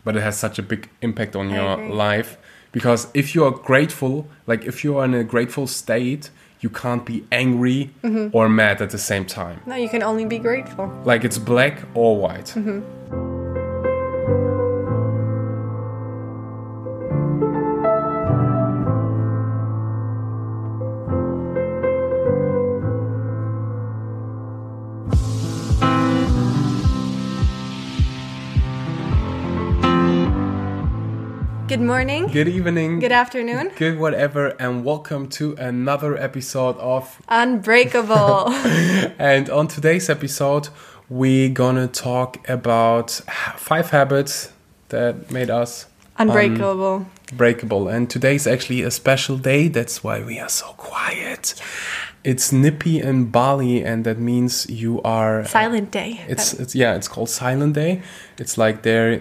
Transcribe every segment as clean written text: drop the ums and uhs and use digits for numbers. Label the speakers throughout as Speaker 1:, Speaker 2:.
Speaker 1: but it has such a big impact on
Speaker 2: I
Speaker 1: your
Speaker 2: agree.
Speaker 1: life. Because if you are grateful, like if you are in a grateful state, you can't be angry or mad at the same time.
Speaker 2: No, you can only be grateful.
Speaker 1: Like it's black or white.
Speaker 2: Good morning.
Speaker 1: Good evening.
Speaker 2: Good afternoon.
Speaker 1: Good whatever, and welcome to another episode of
Speaker 2: Unbreakable.
Speaker 1: And on today's episode, we're gonna talk about 5 habits that made us
Speaker 2: Unbreakable.
Speaker 1: unbreakable. And today's actually a special day. That's why we are so quiet. It's Nyepi in Bali, and that means you are
Speaker 2: Silent day.
Speaker 1: It's called Silent Day. It's like their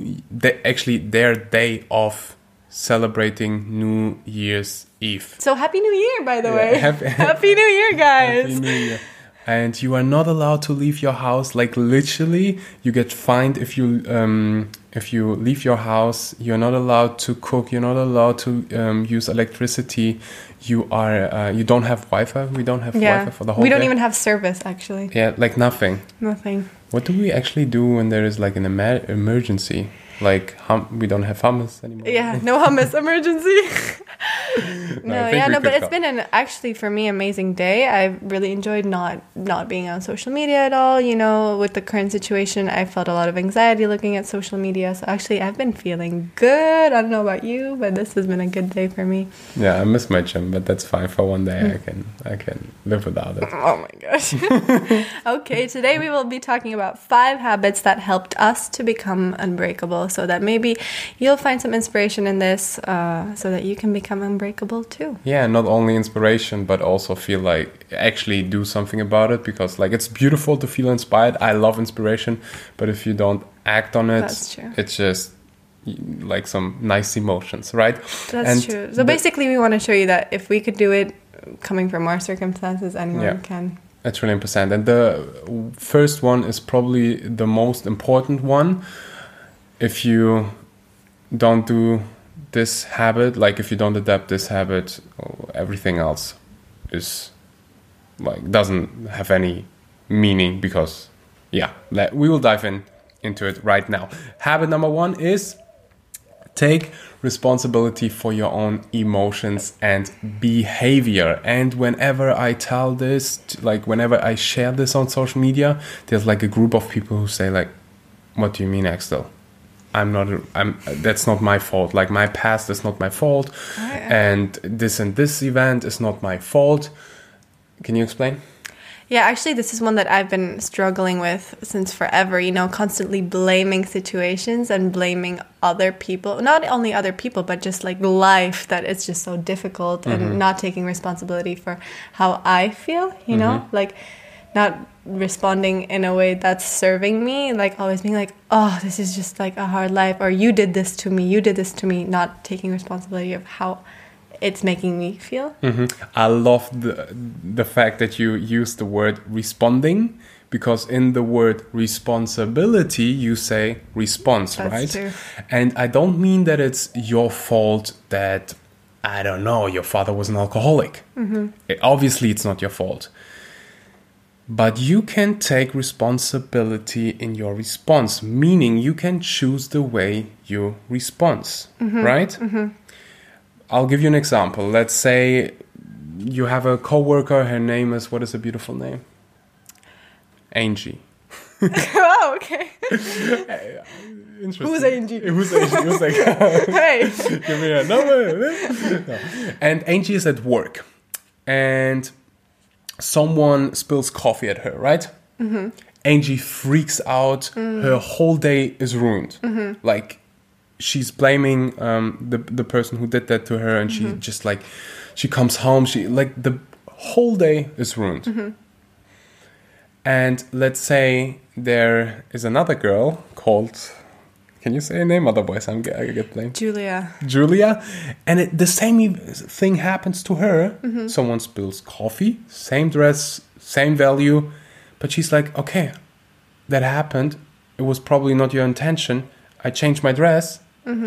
Speaker 1: day of celebrating New Year's Eve.
Speaker 2: So happy New Year, by the way.
Speaker 1: Happy
Speaker 2: New Year, guys.
Speaker 1: Happy New Year. And you are not allowed to leave your house. Like literally, you get fined if you leave your house. You're not allowed to cook. You're not allowed to use electricity. You don't have Wi-Fi. We don't have Wi-Fi for the whole day.
Speaker 2: We don't even have service, actually.
Speaker 1: Yeah, like nothing.
Speaker 2: Nothing.
Speaker 1: What do we actually do when there is like an emergency? Like we don't have hummus anymore.
Speaker 2: Yeah, no hummus emergency. But it's been actually for me amazing day. I really enjoyed not being on social media at all. You know, with the current situation, I felt a lot of anxiety looking at social media. So actually, I've been feeling good. I don't know about you, but this has been a good day for me.
Speaker 1: Yeah, I miss my gym, but that's fine. For one day, I can live without it.
Speaker 2: Oh my gosh. Okay, today we will be talking about 5 habits that helped us to become unbreakable, so that maybe you'll find some inspiration in this, so that you can become unbreakable too.
Speaker 1: Yeah, not only inspiration, but also feel like actually do something about it, because like it's beautiful to feel inspired. I love inspiration, but if you don't act on it,
Speaker 2: That's true.
Speaker 1: It's just like some nice emotions, right?
Speaker 2: That's true. So basically we want to show you that if we could do it coming from our circumstances, anyone can.
Speaker 1: That's really important. And the first one is probably the most important one. If you don't do this habit, like if you don't adapt this habit, everything else is like doesn't have any meaning, because we will dive into it right now. Habit number 1 is take responsibility for your own emotions and behavior. And whenever I tell this, like whenever I share this on social media, there's like a group of people who say like, what do you mean, Axel? That's not my fault. Like my past is not my fault. And this event is not my fault. Can you explain?
Speaker 2: Yeah, actually, this is one that I've been struggling with since forever, you know, constantly blaming situations and blaming other people. Not only other people, but just like life, that it's just so difficult, and not taking responsibility for how I feel, you know, like not responding in a way that's serving me, like always being like, oh, this is just like a hard life, or you did this to me, not taking responsibility of how it's making me feel.
Speaker 1: I love the fact that you use the word responding, because in the word responsibility you say response.
Speaker 2: That's
Speaker 1: right?
Speaker 2: True.
Speaker 1: And I don't mean that it's your fault that, I don't know, your father was an alcoholic. Obviously it's not your fault. But you can take responsibility in your response, meaning you can choose the way you respond, right? I'll give you an example. Let's say you have a coworker. Her name is, what is a beautiful name? Angie.
Speaker 2: Oh, okay.
Speaker 1: Interesting.
Speaker 2: Who's Angie?
Speaker 1: Who's like,
Speaker 2: Hey.
Speaker 1: give me a number. No. And Angie is at work, and someone spills coffee at her, right? Angie freaks out. Her whole day is ruined. Like, she's blaming the person who did that to her, and she just like, she comes home, the whole day is ruined. And let's say there is another girl called, can you say a name? Otherwise I get blamed. Julia. And the same thing happens to her. Someone spills coffee, same dress, same value, but she's like, okay, that happened. It was probably not your intention. I change my dress,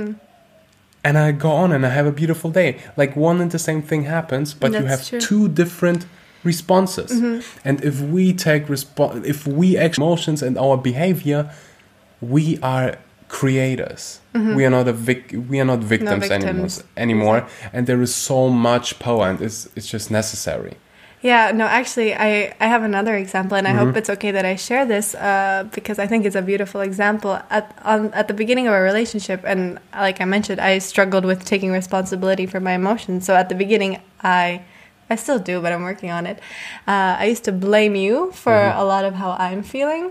Speaker 1: and I go on and I have a beautiful day. Like one and the same thing happens, but you have two different responses. And if we take if we act emotions and our behavior, we are creators. We are not victims anymore. Exactly. And there is so much power, and it's just necessary.
Speaker 2: Yeah, no, actually, I have another example, and I hope it's okay that I share this because I think it's a beautiful example. At the beginning of our relationship, and like I mentioned, I struggled with taking responsibility for my emotions. So at the beginning, I still do, but I'm working on it. I used to blame you for a lot of how I'm feeling.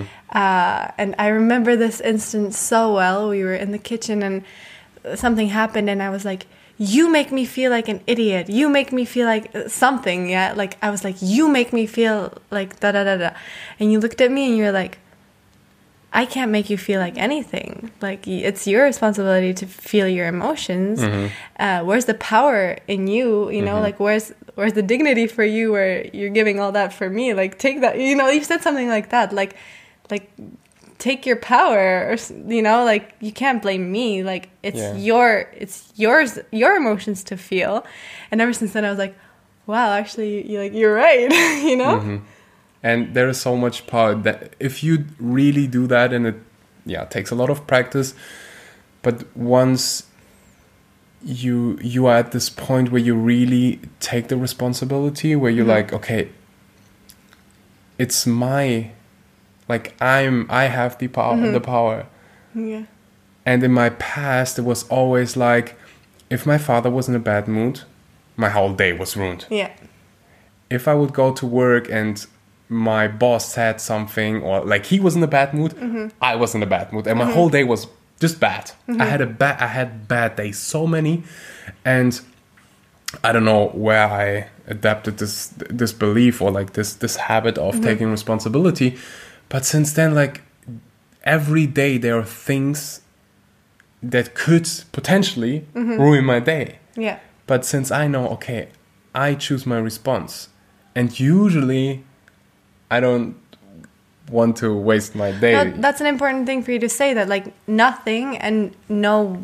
Speaker 2: And I remember this instance so well. We were in the kitchen, and something happened, and I was like, you make me feel like an idiot. You make me feel like something, yeah? Like, I was like, you make me feel like da-da-da-da. And you looked at me and you're like, I can't make you feel like anything. Like, it's your responsibility to feel your emotions. Where's the power in you? You know, like, where's the dignity for you where you're giving all that for me? Like, take that, you know, you said something like that. Like, take your power, or, you know, like, you can't blame me. Like, it's your emotions to feel. And ever since then I was like, wow, actually, you're right. You know.
Speaker 1: And there is so much power that if you really do that, and it takes a lot of practice, but once you are at this point where you really take the responsibility, where you're like, okay, it's my, like, I have the power. Yeah. And in my past, it was always like, if my father was in a bad mood, my whole day was ruined. Yeah. If I would go to work and my boss said something, or like he was in a bad mood, I was in a bad mood, and my whole day was just bad. I had bad days, so many, and I don't know where I adapted this belief, or like this habit of taking responsibility. But since then, like, every day there are things that could potentially ruin my day. Yeah. But since I know, okay, I choose my response, and usually I don't want to waste my day.
Speaker 2: No, that's an important thing for you to say, that like nothing and no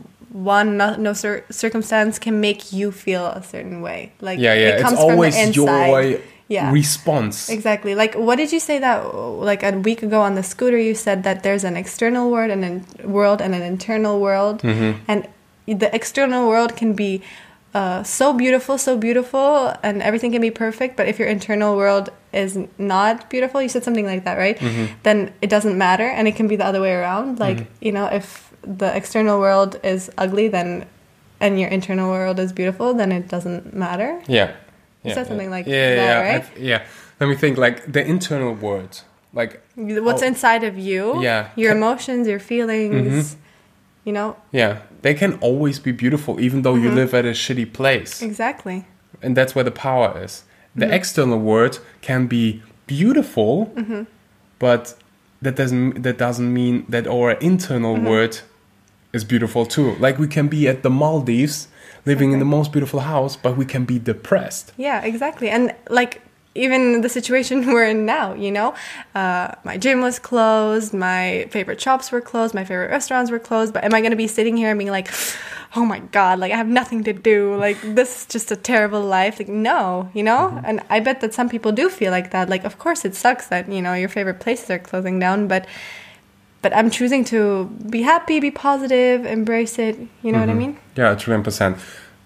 Speaker 2: circumstance can make you feel a certain way. Like, it comes
Speaker 1: it's always
Speaker 2: from the inside.
Speaker 1: Your response.
Speaker 2: Exactly. Like, what did you say that, like, a week ago on the scooter, you said that there's an external world and an internal world. And the external world can be so beautiful, and everything can be perfect, but if your internal world is not beautiful, you said something like that, right? Then it doesn't matter, and it can be the other way around. Like, you know, if the external world is ugly, and your internal world is beautiful, then it doesn't matter. You said something like that, right?
Speaker 1: Let me think. Like, the internal world, like
Speaker 2: what's inside of you, your emotions, your feelings, you know. Yeah,
Speaker 1: they can always be beautiful, even though you live at a shitty place.
Speaker 2: Exactly.
Speaker 1: And that's where the power is. The external world can be beautiful, but that doesn't mean that our internal world is beautiful too. Like, we can be at the Maldives, living in the most beautiful house, but we can be depressed.
Speaker 2: Yeah, exactly. And like, even the situation we're in now, you know, my gym was closed, my favorite shops were closed, my favorite restaurants were closed, but am I going to be sitting here and being like, oh my God, like, I have nothing to do, like, this is just a terrible life? Like, no, you know. And I bet that some people do feel like that. Like, of course it sucks that, you know, your favorite places are closing down, but I'm choosing to be happy, be positive, embrace it. You know what I mean?
Speaker 1: Yeah, 1,000,000%.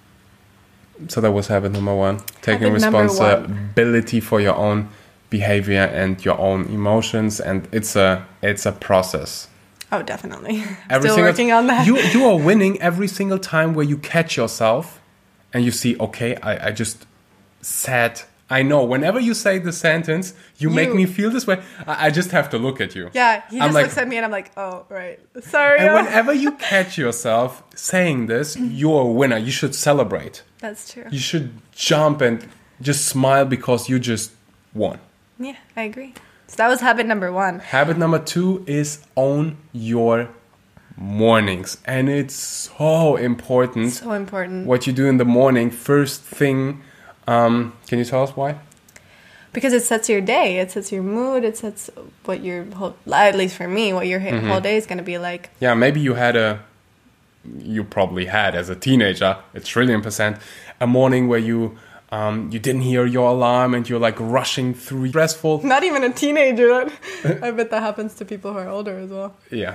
Speaker 1: So that was habit number one. Taking responsibility for your own behavior and your own emotions. And it's a process.
Speaker 2: Oh, definitely. Still working on that.
Speaker 1: You are winning every single time where you catch yourself and you see, okay, I just said... I know, whenever you say the sentence, you make me feel this way, I just have to look at you.
Speaker 2: Yeah, he just looks at me and I'm like, oh, right. Sorry.
Speaker 1: And whenever you catch yourself saying this, you're a winner. You should celebrate.
Speaker 2: That's true.
Speaker 1: You should jump and just smile because you just won.
Speaker 2: Yeah, I agree. So that was habit number one.
Speaker 1: Habit number two is own your mornings. And it's so important.
Speaker 2: So important.
Speaker 1: What you do in the morning, first thing... can you tell us why?
Speaker 2: Because it sets your day, it sets your mood, it sets what your whole, at least for me, what your whole day is going to be like.
Speaker 1: Yeah, maybe you probably had as a teenager, a trillion%, a morning where you didn't hear your alarm and you're like rushing through stressful.
Speaker 2: Not even a teenager. I bet that happens to people who are older as well.
Speaker 1: Yeah.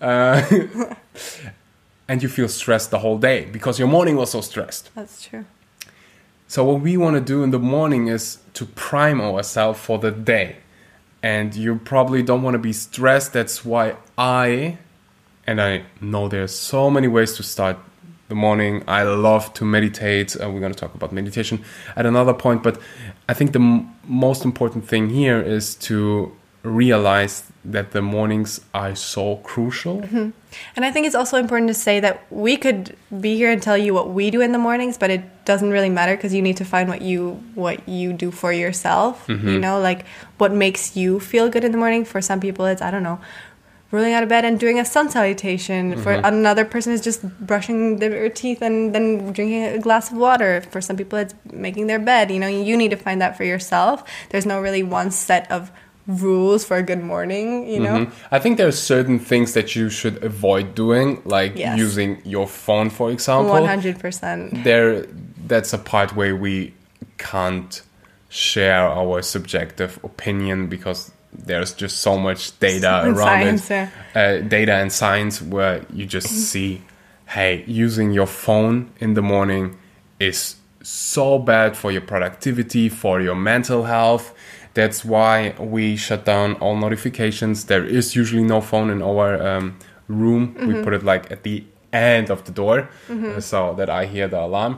Speaker 1: And you feel stressed the whole day because your morning was so stressed.
Speaker 2: That's true.
Speaker 1: So what we want to do in the morning is to prime ourselves for the day. And you probably don't want to be stressed. That's why I know there's so many ways to start the morning. I love to meditate. We're going to talk about meditation at another point. But I think the most important thing here is to realize that the mornings are so crucial.
Speaker 2: Mm-hmm. And I think it's also important to say that we could be here and tell you what we do in the mornings, but it doesn't really matter because you need to find what you do for yourself.
Speaker 1: Mm-hmm.
Speaker 2: You know, like what makes you feel good in the morning. For some people, it's, I don't know, rolling out of bed and doing a sun salutation.
Speaker 1: Mm-hmm.
Speaker 2: For another person, it's just brushing their teeth and then drinking a glass of water. For some people, it's making their bed. You know, you need to find that for yourself. There's no really one set of rules for a good morning, you know?
Speaker 1: Mm-hmm. I think there are certain things that you should avoid doing, like
Speaker 2: Yes.
Speaker 1: using your phone, for example.
Speaker 2: 100%.
Speaker 1: That's a part where we can't share our subjective opinion because there's just so much data
Speaker 2: And
Speaker 1: around
Speaker 2: science, yeah.
Speaker 1: it. Data and science where you just see, hey, using your phone in the morning is so bad for your productivity, for your mental health. That's why we shut down all notifications. There is usually no phone in our room.
Speaker 2: Mm-hmm.
Speaker 1: We put it like at the end of the door so that I hear the alarm.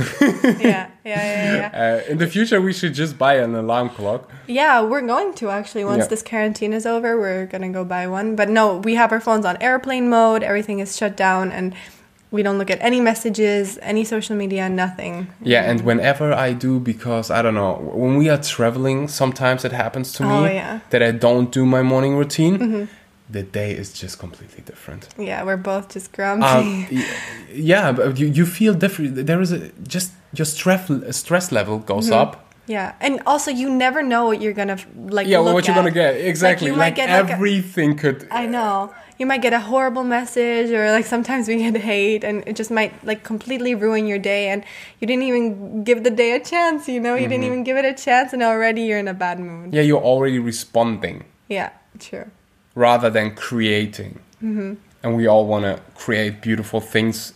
Speaker 2: Yeah.
Speaker 1: In the future, we should just buy an alarm clock.
Speaker 2: Yeah, we're going to actually. Once this quarantine is over, we're going to go buy one. But no, we have our phones on airplane mode. Everything is shut down and we don't look at any messages, any social media, nothing.
Speaker 1: Yeah, and whenever I do, because, I don't know, when we are traveling, sometimes it happens to me that I don't do my morning routine. Mm-hmm. The day is just completely different.
Speaker 2: Yeah, we're both just grumpy.
Speaker 1: Yeah, but you feel different. There is your stress level goes up.
Speaker 2: Yeah, and also you never know what you're gonna like.
Speaker 1: Yeah,
Speaker 2: look
Speaker 1: what you're gonna get exactly.
Speaker 2: Like
Speaker 1: everything could.
Speaker 2: I know. You might get a horrible message, or like sometimes we get hate, and it just might like completely ruin your day. And you didn't even give the day a chance. You know, you didn't even give it a chance, and already you're in a bad mood.
Speaker 1: Yeah, you're already responding.
Speaker 2: Yeah, true.
Speaker 1: Rather than creating. Mm-hmm. And we all want to create beautiful things.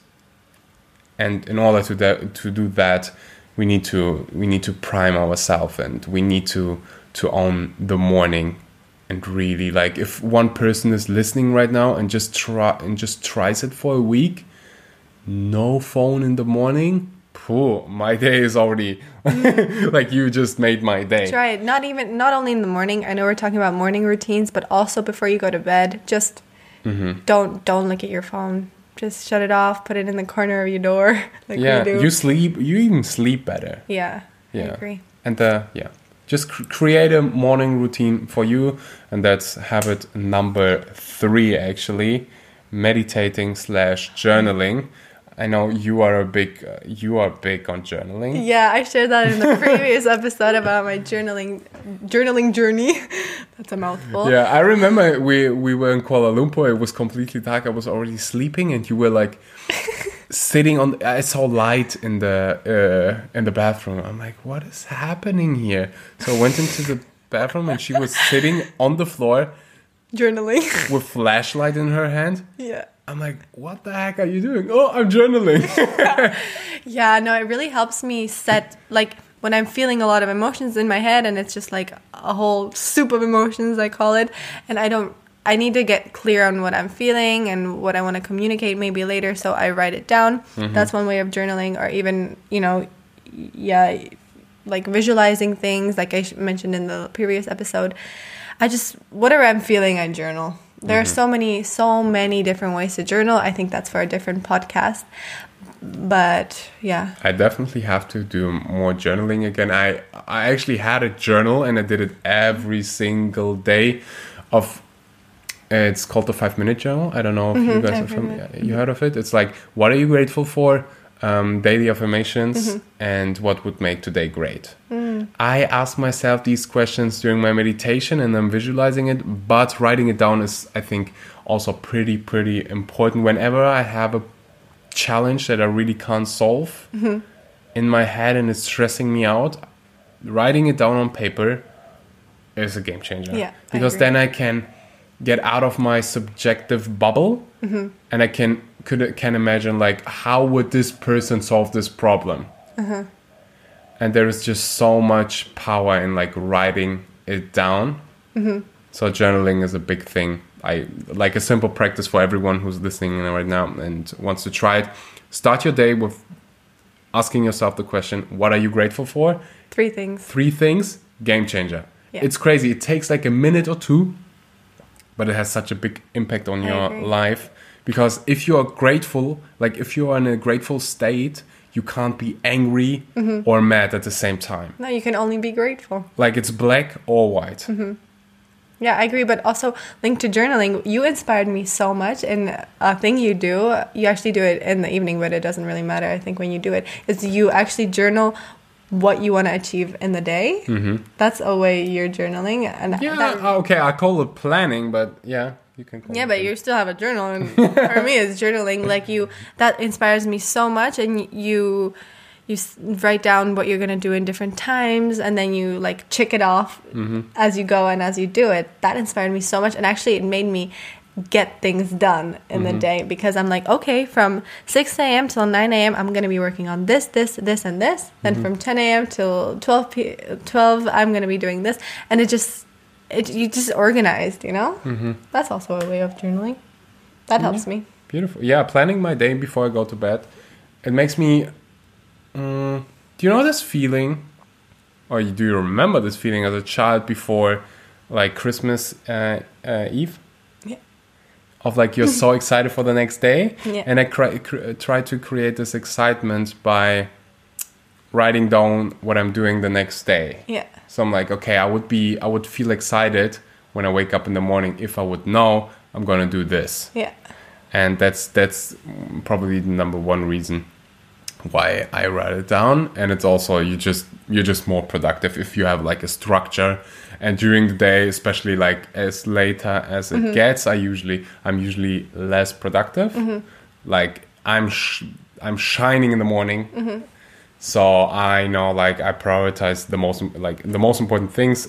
Speaker 1: And in order to do that, we need to prime ourselves, and we need to own the morning. And really, like, if one person is listening right now and just tries it for a week, no phone in the morning. My day is already like you just made my day.
Speaker 2: Try it. Not only in the morning. I know we're talking about morning routines, but also before you go to bed. Just don't look at your phone. Just shut it off. Put it in the corner of your door. Like we do.
Speaker 1: You even sleep better.
Speaker 2: Yeah. I agree.
Speaker 1: And just create a morning routine for you, and that's habit number 3 actually, meditating / journaling. I know you are big on journaling.
Speaker 2: Yeah, I shared that in the previous episode about my journaling journey. That's a mouthful.
Speaker 1: Yeah, I remember we were in Kuala Lumpur. It was completely dark. I was already sleeping, and you were like sitting on. I saw light in the bathroom. I'm like, what is happening here? So I went into the bathroom, and she was sitting on the floor,
Speaker 2: journaling
Speaker 1: with flashlight in her hand.
Speaker 2: Yeah.
Speaker 1: I'm like, what the heck are you doing? Oh, I'm journaling.
Speaker 2: Yeah, no, it really helps me set, like, when I'm feeling a lot of emotions in my head, and it's just like a whole soup of emotions, I call it, and I need to get clear on what I'm feeling and what I want to communicate maybe later, so I write it down. Mm-hmm. That's one way of journaling, or even, like visualizing things, like I mentioned in the previous episode. Whatever I'm feeling, I journal. There are so many different ways to journal. I think that's for a different podcast. But yeah,
Speaker 1: I definitely have to do more journaling again. I actually had a journal, and I did it every single day. It's called the 5-minute journal. I don't know if you guys you heard of it. It's like, what are you grateful for? Daily affirmations and what would make today great. I ask myself these questions during my meditation and I'm visualizing it, but writing it down is, I think, also pretty important. Whenever I have a challenge that I really can't solve in my head and it's stressing me out, writing it down on paper is a game changer.
Speaker 2: Yeah,
Speaker 1: because then I can get out of my subjective bubble and I can imagine like, how would this person solve this problem? And there is just so much power in like writing it down. So journaling is a big thing. I like a simple practice for everyone who's listening right now and wants to try it. Start your day with asking yourself the question, what are you grateful for?
Speaker 2: 3 things.
Speaker 1: 3 things, game changer.
Speaker 2: Yeah.
Speaker 1: It's crazy. It takes like a minute or 2, but it has such a big impact on your life. Because if you are grateful, like if you are in a grateful state, you can't be angry or mad at the same time.
Speaker 2: No, you can only be grateful.
Speaker 1: Like it's black or white.
Speaker 2: Yeah, I agree. But also linked to journaling, you inspired me so much. And a thing you do, you actually do it in the evening, but it doesn't really matter. I think when you do it, is you actually journal what you want to achieve in the day. That's a way you're journaling. And
Speaker 1: Okay, I call it planning, but yeah, you can call it.
Speaker 2: Yeah, but you still have a journal. And for me, it's journaling. Like that inspires me so much. And you write down what you're going to do in different times, and then you like check it off as you go and as you do it. That inspired me so much, and actually it made me get things done in the day, because I'm like, okay, from 6 a.m. till 9 a.m. I'm going to be working on this, and this. Then from 10 a.m. till 12 I'm going to be doing this, and you just organized, you know? That's also a way of journaling. That helps me.
Speaker 1: Beautiful. Yeah, planning my day before I go to bed. It makes me... do you know this feeling, or do you remember this feeling as a child before, like Christmas Eve?
Speaker 2: Yeah.
Speaker 1: Of like you're so excited for the next day,
Speaker 2: Yeah.
Speaker 1: and I try to create this excitement by writing down what I'm doing the next day.
Speaker 2: Yeah.
Speaker 1: So I'm like, okay, I would feel excited when I wake up in the morning if I would know I'm gonna do this.
Speaker 2: Yeah.
Speaker 1: And that's probably the number one reason why I write it down. And it's also you're just more productive if you have like a structure. And during the day, especially like as later as it gets, I'm usually less productive. Like I'm shining in the morning, so I know like I prioritize the most important things.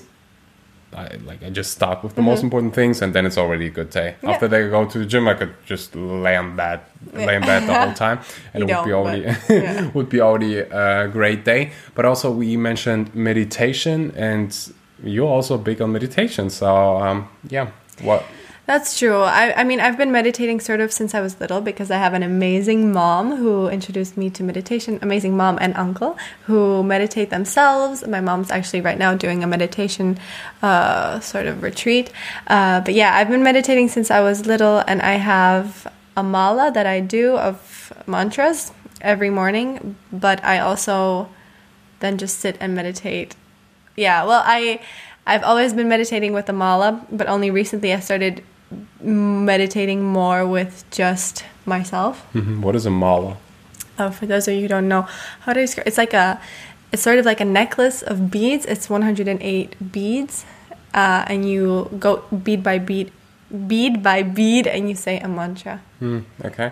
Speaker 1: I just start with the most important things, and then it's already a good day.
Speaker 2: Yeah.
Speaker 1: After they go to the gym, I could just lay in bed the whole time, and it would be already a great day. But also, we mentioned meditation, and you're also big on meditation. So what?
Speaker 2: That's true. I mean, I've been meditating sort of since I was little, because I have an amazing mom who introduced me to meditation, amazing mom and uncle who meditate themselves. My mom's actually right now doing a meditation sort of retreat. But yeah, I've been meditating since I was little, and I have a mala that I do of mantras every morning, but I also then just sit and meditate. Yeah, well, I've always been meditating with the mala, but only recently I started meditating more with just myself.
Speaker 1: What is a mala?
Speaker 2: Oh, for those of you who don't know how to describe, it's sort of like a necklace of beads. It's 108 beads, and you go bead by bead, and you say a mantra.
Speaker 1: Okay.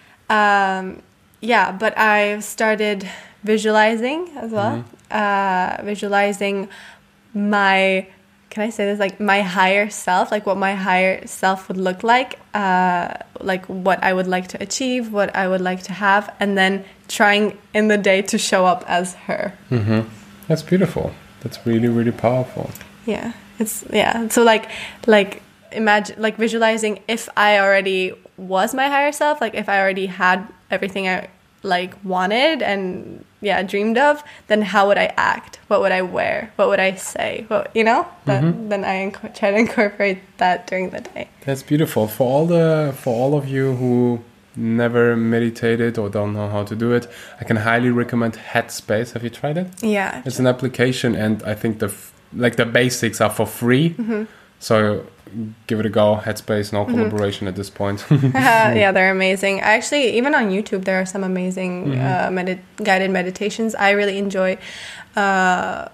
Speaker 2: Yeah, but I've started visualizing as well. Visualizing my, can I say this, like my higher self, like what my higher self would look like what I would like to achieve, what I would like to have, and then trying in the day to show up as her.
Speaker 1: That's beautiful. That's really, really powerful.
Speaker 2: Yeah, so like imagine, like visualizing if I already was my higher self, like if I already had everything I like wanted and dreamed of, then how would I act? What would I wear? What would I say? Then I try to incorporate that during the day.
Speaker 1: That's beautiful. For all of you who never meditated or don't know how to do it, I can highly recommend Headspace. Have you tried it?
Speaker 2: Yeah.
Speaker 1: It's an application, and I think the basics are for free. So give it a go. Headspace, no collaboration at this point.
Speaker 2: Yeah, they're amazing. Actually, even on YouTube, there are some amazing guided meditations. I really enjoy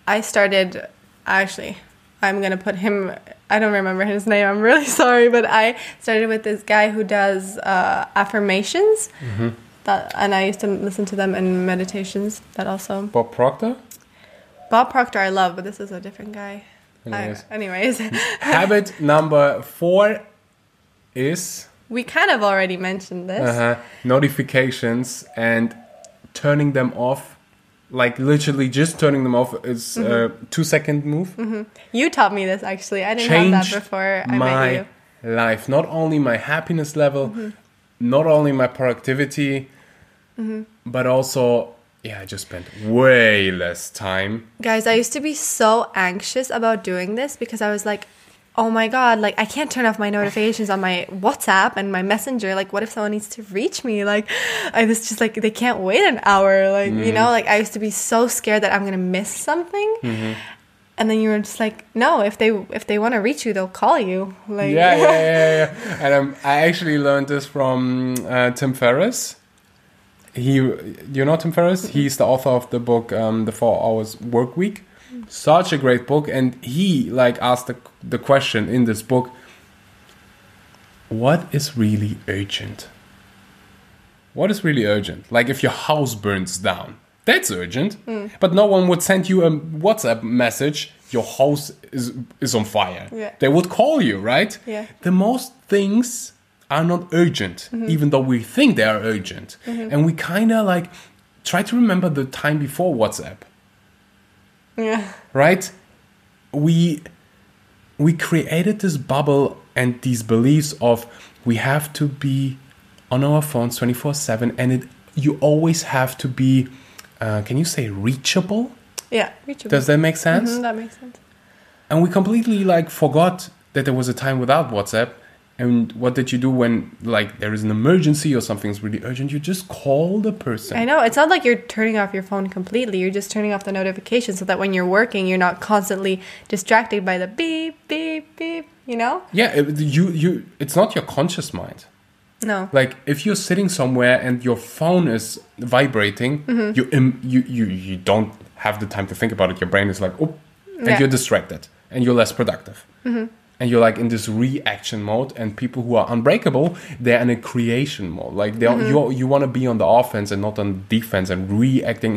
Speaker 2: I started, actually, I'm going to put him, I don't remember his name, I'm really sorry, but I started with this guy who does affirmations. And I used to listen to them in meditations. That also.
Speaker 1: Bob Proctor?
Speaker 2: Bob Proctor I love, but this is a different guy.
Speaker 1: Anyways. Habit number 4 is...
Speaker 2: We kind of already mentioned this.
Speaker 1: Notifications and turning them off. Like literally just turning them off is a 2-second move.
Speaker 2: You taught me this actually. I didn't have that before I met you.
Speaker 1: My life. Not only my happiness level, not only my productivity, but also... Yeah, I just spent way less time.
Speaker 2: Guys, I used to be so anxious about doing this because I was like, oh my God, like I can't turn off my notifications on my WhatsApp and my Messenger. Like, what if someone needs to reach me? Like, I was just like, they can't wait an hour. Like, you know, like I used to be so scared that I'm going to miss something. And then you were just like, no, if they want to reach you, they'll call you. Like,
Speaker 1: yeah. And I actually learned this from Tim Ferriss. You know Tim Ferriss? He's the author of the book The 4 Hours Work Week. Such a great book. And he like asked the question in this book, what is really urgent? What is really urgent? Like if your house burns down, that's urgent. But no one would send you a WhatsApp message, your house is on fire.
Speaker 2: Yeah.
Speaker 1: They would call you, right?
Speaker 2: Yeah.
Speaker 1: The most things are not urgent, even though we think they are urgent. And we kind of like try to remember the time before WhatsApp.
Speaker 2: Yeah.
Speaker 1: Right? We created this bubble and these beliefs of we have to be on our phones 24/7 and you always have to be, can you say reachable?
Speaker 2: Yeah, reachable.
Speaker 1: Does that make sense?
Speaker 2: That makes sense.
Speaker 1: And we completely like forgot that there was a time without WhatsApp. And what did you do when, like, there is an emergency or something's really urgent? You just call the person.
Speaker 2: I know. It's not like you're turning off your phone completely. You're just turning off the notifications so that when you're working, you're not constantly distracted by the beep, beep, beep, you know?
Speaker 1: Yeah, it's not your conscious mind.
Speaker 2: No.
Speaker 1: Like, if you're sitting somewhere and your phone is vibrating, you don't have the time to think about it. Your brain is like, oh, and you're distracted. And you're less productive. And you're like in this reaction mode, and people who are unbreakable, they're in a creation mode. Like you want to be on the offense and not on defense, and reacting.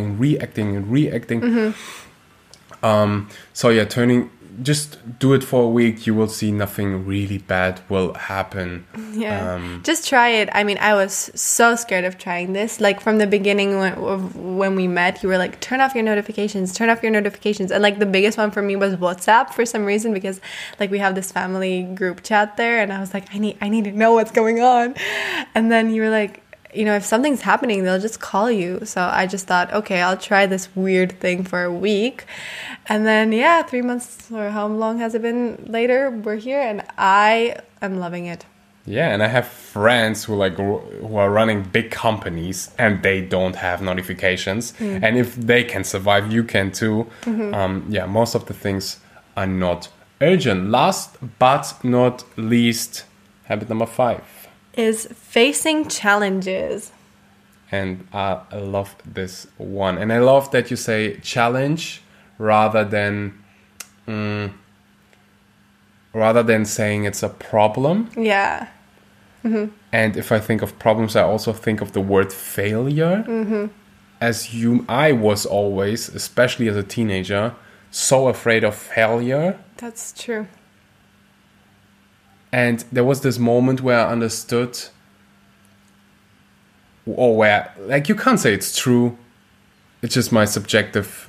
Speaker 1: So yeah, just do it for a week. You will see nothing really bad will happen.
Speaker 2: Yeah, just try it. I mean, I was so scared of trying this. Like from the beginning when we met, you were like, turn off your notifications. And like the biggest one for me was WhatsApp for some reason, because like we have this family group chat there, and I was like, I need to know what's going on. And then you were like, you know, if something's happening, they'll just call you. So I just thought, okay, I'll try this weird thing for a week. And then, 3 months or how long has it been later, we're here, and I am loving it.
Speaker 1: Yeah, and I have friends who are running big companies and they don't have notifications. And if they can survive, you can too. Most of the things are not urgent. Last but not least, habit number 5.
Speaker 2: Is facing challenges.
Speaker 1: And I love this one. And I love that you say challenge rather than saying it's a problem.
Speaker 2: Yeah.
Speaker 1: And if I think of problems, I also think of the word failure. I was always, especially as a teenager, so afraid of failure.
Speaker 2: That's true.
Speaker 1: And there was this moment where I understood, or where, like, you can't say it's true. It's just my subjective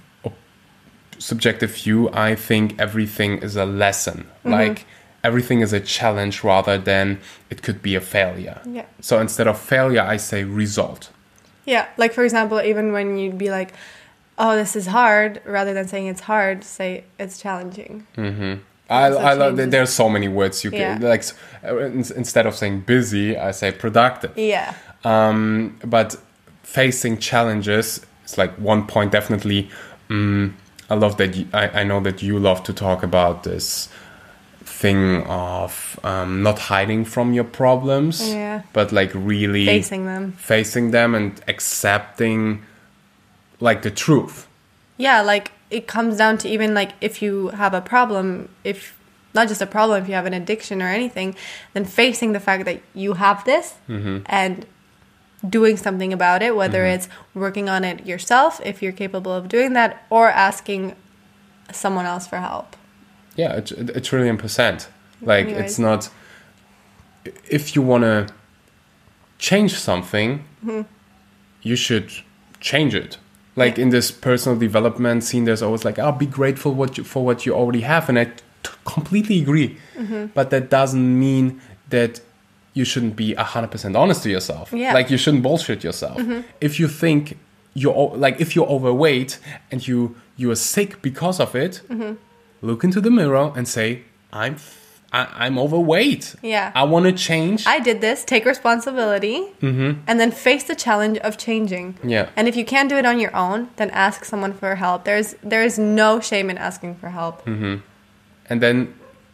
Speaker 1: view. I think everything is a lesson. Like, everything is a challenge rather than it could be a failure.
Speaker 2: Yeah.
Speaker 1: So instead of failure, I say result.
Speaker 2: Yeah. Like, for example, even when you'd be like, oh, this is hard, rather than saying it's hard, say it's challenging.
Speaker 1: I love that there's so many words you can, like, instead of saying busy, I say productive.
Speaker 2: Yeah.
Speaker 1: But facing challenges is like one point definitely. I love that I know that you love to talk about this thing of not hiding from your problems, but like really
Speaker 2: facing them
Speaker 1: and accepting like the truth.
Speaker 2: Yeah, like it comes down to even like if you have a problem, if not just a problem, if you have an addiction or anything, then facing the fact that you have this and doing something about it, whether it's working on it yourself, if you're capable of doing that, or asking someone else for help.
Speaker 1: Yeah, a trillion %. Like,
Speaker 2: Anyways.
Speaker 1: it's not... If you want to change something, you should change it. Like, in this personal development scene, there's always like, be grateful for what you already have. And I completely agree. But that doesn't mean that you shouldn't be 100% honest to yourself.
Speaker 2: Yeah.
Speaker 1: Like, you shouldn't bullshit yourself. If you think if you're overweight and you are sick because of it, look into the mirror and say, I'm overweight.
Speaker 2: Yeah.
Speaker 1: I want to change.
Speaker 2: I did this. Take responsibility, and then face the challenge of changing.
Speaker 1: Yeah.
Speaker 2: And if you can't do it on your own, then ask someone for help. There is no shame in asking for help.
Speaker 1: And then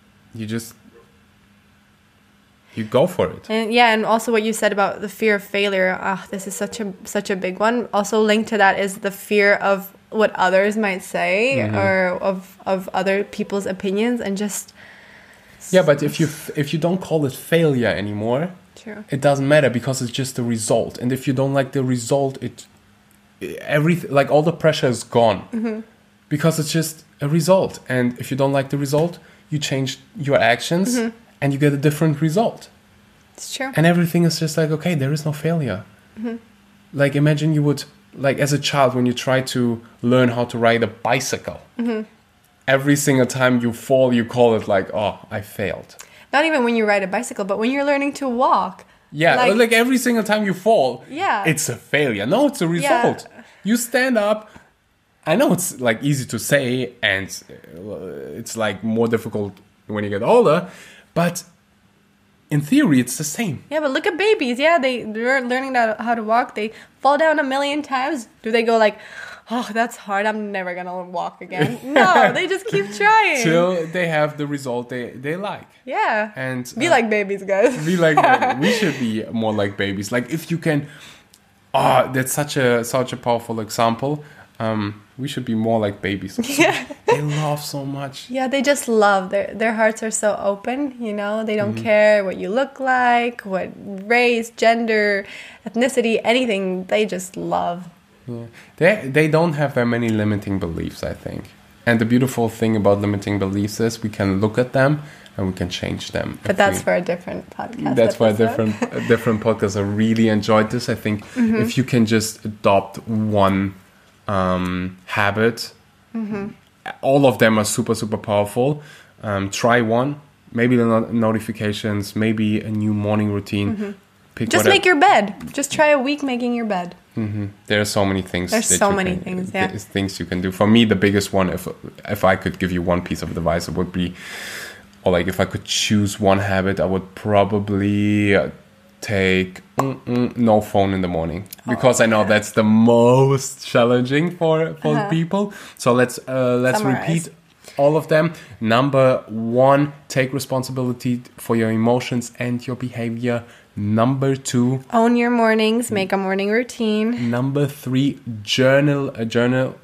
Speaker 1: you go for it.
Speaker 2: And yeah, and also what you said about the fear of failure. This is such a big one. Also linked to that is the fear of what others might say or of other people's opinions, and just.
Speaker 1: Yeah, but if you don't call it failure anymore,
Speaker 2: True.
Speaker 1: it doesn't matter because it's just the result. And if you don't like the result, everything, like, all the pressure is gone because it's just a result. And if you don't like the result, you change your actions and you get a different result.
Speaker 2: It's true.
Speaker 1: And everything is just like, okay, there is no failure. Like, imagine you would, like, as a child, when you try to learn how to ride a bicycle, every single time you fall, you call it like, oh, I failed.
Speaker 2: Not even when you ride a bicycle, but when you're learning to walk.
Speaker 1: Yeah, like every single time you fall,
Speaker 2: Yeah.
Speaker 1: it's a failure. No, it's a result.
Speaker 2: Yeah.
Speaker 1: You stand up. I know it's like easy to say, and it's like more difficult when you get older, but in theory, it's the same.
Speaker 2: Yeah, but look at babies. Yeah, they're learning how to walk. They fall down a million times. Do they go like, oh, that's hard, I'm never going to walk again? No, they just keep trying.
Speaker 1: Till they have the result they like.
Speaker 2: Yeah.
Speaker 1: And
Speaker 2: be like babies, guys.
Speaker 1: Be like we should be more like babies. Like, if you can, that's such a powerful example. We should be more like babies.
Speaker 2: Yeah.
Speaker 1: They love so much.
Speaker 2: Yeah, they just love. Their hearts are so open, you know. They don't care what you look like, what race, gender, ethnicity, anything. They just love.
Speaker 1: Yeah. They don't have that many limiting beliefs, I think. And the beautiful thing about limiting beliefs is we can look at them and we can change them.
Speaker 2: But that's for a different podcast.
Speaker 1: That's for a different podcast. I really enjoyed this. I think if you can just adopt one habit, all of them are super, super powerful. Try one. Maybe the notifications, maybe a new morning routine. Pick
Speaker 2: just make your bed. Just try a week making your bed.
Speaker 1: There are so many things. Things you can do. For me, the biggest one, if I could give you one piece of advice, it would be, or like if I could choose one habit, I would probably take no phone in the morning, because I know that's the most challenging for people. So let's repeat all of them. Number 1, take responsibility for your emotions and your behavior. Number 2,
Speaker 2: own your mornings, make a morning routine.
Speaker 1: Number 3, journaling.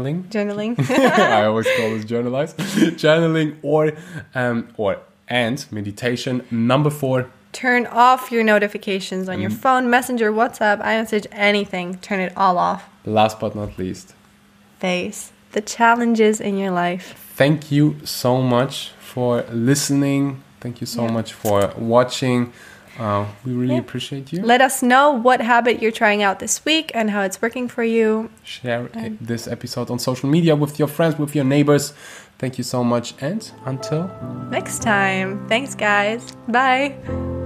Speaker 1: I always call this journaling and meditation. Number 4,
Speaker 2: turn off your notifications on your phone, Messenger, WhatsApp, iMessage, anything. Turn it all off.
Speaker 1: Last but not least,
Speaker 2: face the challenges in your life.
Speaker 1: Thank you so much for listening. Thank you so much for watching. We really appreciate you.
Speaker 2: Let us know what habit you're trying out this week and how it's working for you.
Speaker 1: Share this episode on social media with your friends, with your neighbors. Thank you so much, and until
Speaker 2: next time. Thanks, guys. Bye.